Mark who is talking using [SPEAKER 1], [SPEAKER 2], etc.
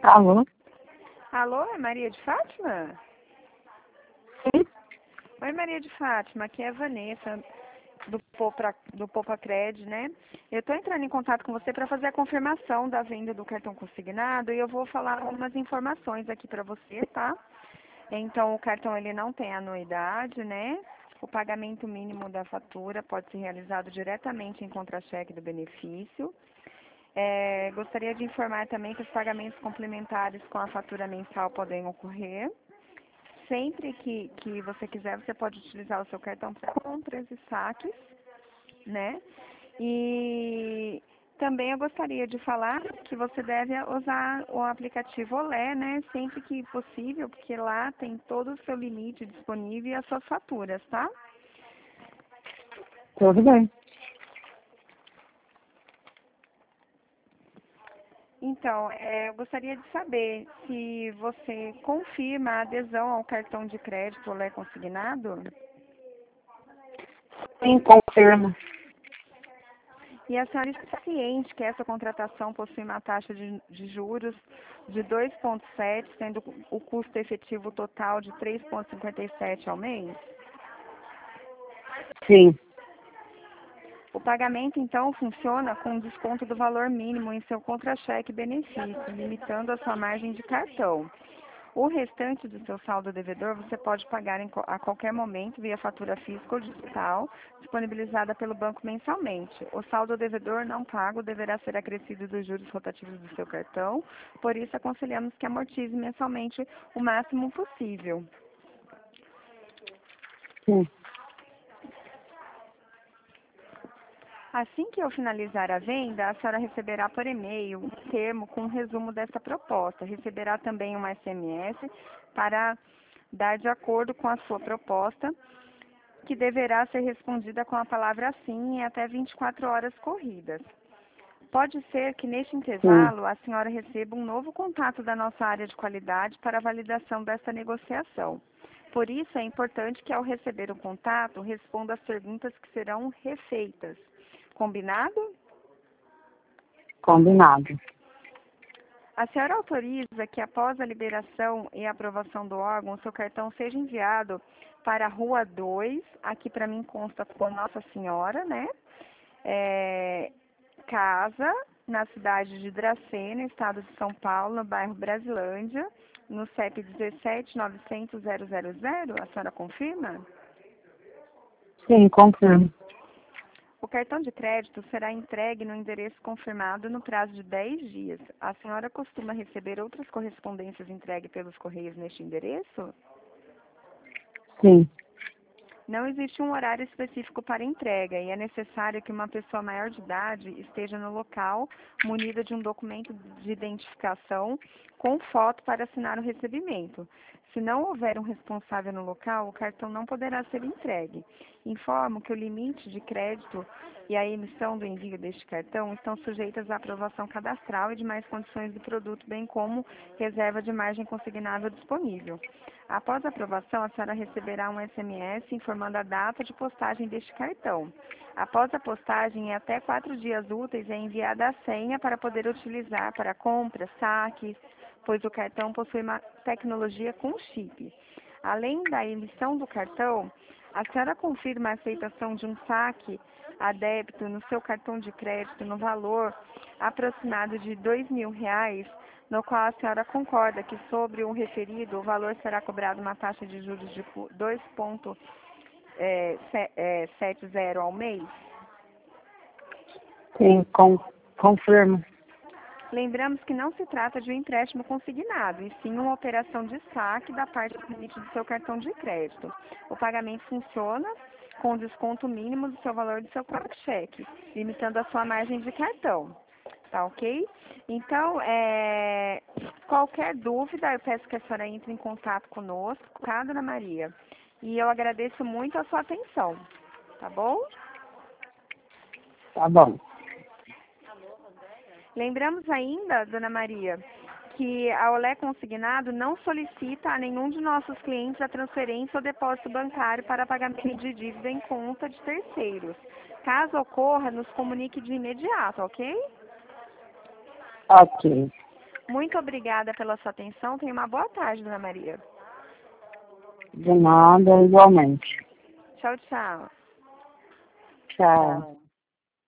[SPEAKER 1] Alô?
[SPEAKER 2] Alô, é Maria de Fátima?
[SPEAKER 1] Sim.
[SPEAKER 2] Oi, Maria de Fátima, aqui é a Vanessa, do Poupa-Cred, né? Eu estou entrando em contato com você para fazer a confirmação da venda do cartão consignado e eu vou falar algumas informações aqui para você, tá? Então, o cartão ele não tem anuidade, né? O pagamento mínimo da fatura pode ser realizado diretamente em contra-cheque do benefício. Gostaria de informar também que os pagamentos complementares com a fatura mensal podem ocorrer. Sempre que você quiser, você pode utilizar o seu cartão para compras e saques, né? E também eu gostaria de falar que você deve usar o aplicativo Olé, né? Sempre que possível, porque lá tem todo o seu limite disponível e as suas faturas, tá?
[SPEAKER 1] Tudo bem.
[SPEAKER 2] Então, eu gostaria de saber se você confirma a adesão ao cartão de crédito Olé consignado.
[SPEAKER 1] Sim, confirmo.
[SPEAKER 2] E a senhora está ciente que essa contratação possui uma taxa de juros de 2,7, sendo o custo efetivo total de 3,57 ao mês?
[SPEAKER 1] Sim.
[SPEAKER 2] O pagamento, então, funciona com desconto do valor mínimo em seu contra-cheque benefício, limitando a sua margem de cartão. O restante do seu saldo devedor você pode pagar a qualquer momento via fatura física ou digital, disponibilizada pelo banco mensalmente. O saldo devedor não pago deverá ser acrescido dos juros rotativos do seu cartão, por isso aconselhamos que amortize mensalmente o máximo possível.
[SPEAKER 1] Sim.
[SPEAKER 2] Assim que eu finalizar a venda, a senhora receberá por e-mail um termo com um resumo dessa proposta. Receberá também um SMS para dar de acordo com a sua proposta, que deverá ser respondida com a palavra sim em até 24 horas corridas. Pode ser que neste intervalo a senhora receba um novo contato da nossa área de qualidade para a validação dessa negociação. Por isso é importante que ao receber o contato, responda as perguntas que serão refeitas. Combinado?
[SPEAKER 1] Combinado.
[SPEAKER 2] A senhora autoriza que após a liberação e aprovação do órgão, o seu cartão seja enviado para a Rua 2, aqui para mim consta por Nossa Senhora, né? Casa, na cidade de Dracena, estado de São Paulo, no bairro Brasilândia, no CEP 17.900.000. A senhora confirma?
[SPEAKER 1] Sim, confirmo.
[SPEAKER 2] O cartão de crédito será entregue no endereço confirmado no prazo de 10 dias. A senhora costuma receber outras correspondências entregues pelos correios neste endereço?
[SPEAKER 1] Sim.
[SPEAKER 2] Não existe um horário específico para entrega e é necessário que uma pessoa maior de idade esteja no local, munida de um documento de identificação com foto para assinar o recebimento. Se não houver um responsável no local, o cartão não poderá ser entregue. Informo que o limite de crédito e a emissão do envio deste cartão estão sujeitas à aprovação cadastral e demais condições do produto, bem como reserva de margem consignável disponível. Após a aprovação, a senhora receberá um SMS informando a data de postagem deste cartão. Após a postagem, em até 4 dias úteis, é enviada a senha para poder utilizar para compras, saques, pois o cartão possui uma tecnologia com chip. Além da emissão do cartão, a senhora confirma a aceitação de um saque a débito no seu cartão de crédito no valor aproximado de R$ 2.000, no qual a senhora concorda que sobre o referido o valor será cobrado uma taxa de juros de 2,70 ao mês?
[SPEAKER 1] Sim, confirmo.
[SPEAKER 2] Lembramos que não se trata de um empréstimo consignado, e sim uma operação de saque da parte do limite do seu cartão de crédito. O pagamento funciona com desconto mínimo do seu valor do seu contra-cheque, limitando a sua margem de cartão. Tá ok? Então, qualquer dúvida, eu peço que a senhora entre em contato conosco, tá, dona Maria? E eu agradeço muito a sua atenção, tá bom?
[SPEAKER 1] Tá bom.
[SPEAKER 2] Lembramos ainda, dona Maria, que a Olé Consignado não solicita a nenhum de nossos clientes a transferência ou depósito bancário para pagamento de dívida em conta de terceiros. Caso ocorra, nos comunique de imediato, ok?
[SPEAKER 1] Ok.
[SPEAKER 2] Muito obrigada pela sua atenção. Tenha uma boa tarde, Dona Maria.
[SPEAKER 1] De nada, igualmente.
[SPEAKER 2] Tchau, tchau.
[SPEAKER 1] Tchau.